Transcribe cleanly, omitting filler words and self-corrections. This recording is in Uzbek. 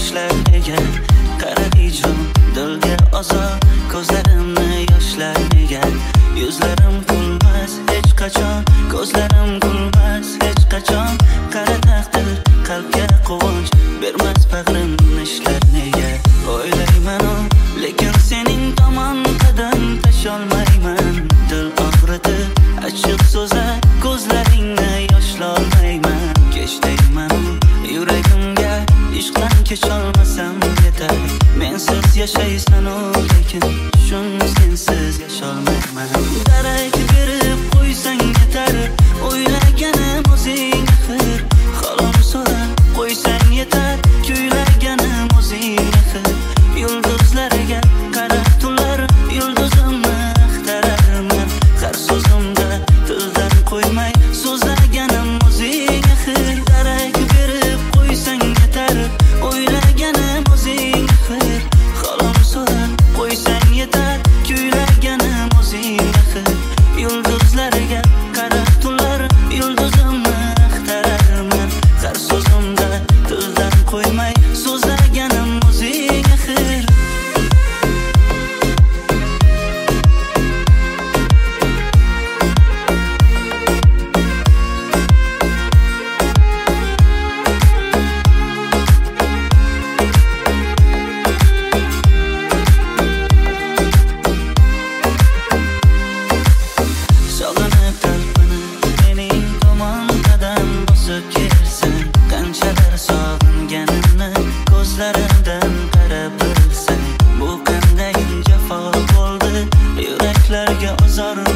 yoshlar nega? Qara ijro dilga ozor, ko'zlarimni yoshlar nega? Yuzlarim kulmas hech qachon, ko'zlarim kulmas hech qachon. Qara taqdir qalbga quvonch bermas, bag'rim ishlar nega? O'ylayman lekin sening tomon qadam tasholmayman. Dil og'ridi achchiq so'zlar, ko'zlaringni yoshlolmayman. Kechdayman yuragimga ishqdan kecholmasam yetar. Mensiz yashaysan lekin shun sensiz yasholmayman. Darak berib qo'ysang yetar, o'ylaganim o'zing axir. Xolos so'rab qo'ysang yetar, kuylaganim o'zing axir. Yulduzlarga qarab tunlar, yulduzimni axtararman. Har so'zimda tildan qo'ymay so'zlaganim o'zing axir. Darak berib qo'ysang yetar, o'ylaganim o'zing axir. Xolos so'rab qo'ysang yetar, kuylaganim o'zing axir. Yulduzlarga qarab tunlar, yulduzimni axtararman. Har so'zimda tildan qo'ymay so'zlaganim o'zing axir. Sog'inib talpinib mening tomon qadam bosib kelsan, qanchalar sog'inganimni ko'zlarimdan qarab bilsang. Bu qanday jafo bo'ldi, yuraklarga ozor